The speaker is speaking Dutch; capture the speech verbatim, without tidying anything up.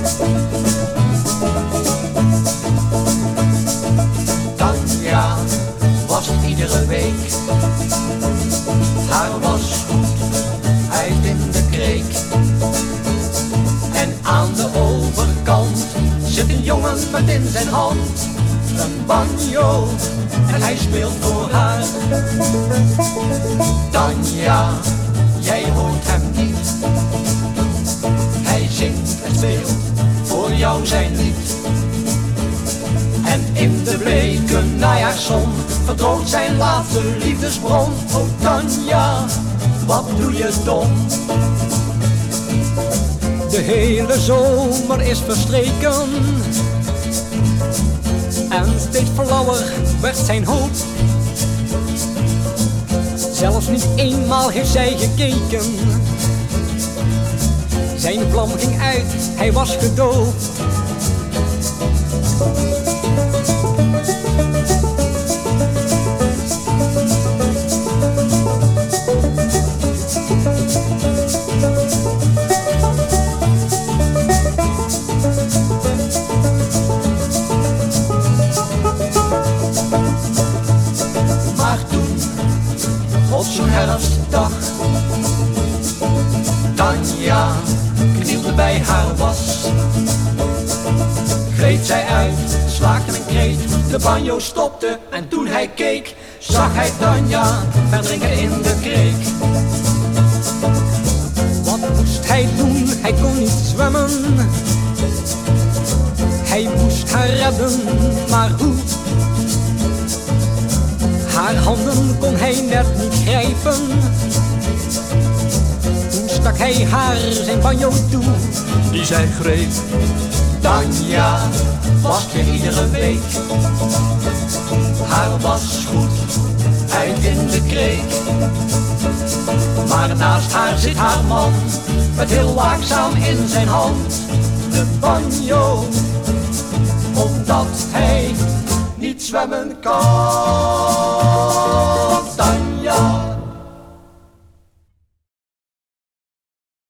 Tanja was het iedere week. Haar was goed uit in de kreek. En aan de overkant zit een jongen met in zijn hand een banjo en hij speelt voor haar. Tanja, jij hoort hem niet. Hij zingt en speelt voor jou zijn lied. En in de bleke najaarszon verdroogt zijn laatste liefdesbron. Oh Tanja, wat doe je dom? De hele zomer is verstreken en steeds flauwer werd zijn hoop. Zelfs niet eenmaal heeft zij gekeken. Zijn vlam ging uit, hij was gedoopt. Maar toen, op zo'n herfstdag, Tanja knielde bij haar was. Gleed zij uit, slaakte een kreet, de banjo stopte en toen hij keek, zag hij Tanja verdrinken in de kreek. Wat moest hij doen? Hij kon niet zwemmen. Hij moest haar redden, maar hoe? Haar handen kon hij net niet grijpen. Toen stak hij haar zijn banjo toe, die zij greep. Tanja was weer iedere week. Haar was goed uit in de kreek. Maar naast haar zit haar man met heel waakzaam in zijn hand de banjo, omdat hij niet zwemmen kan. Tanja.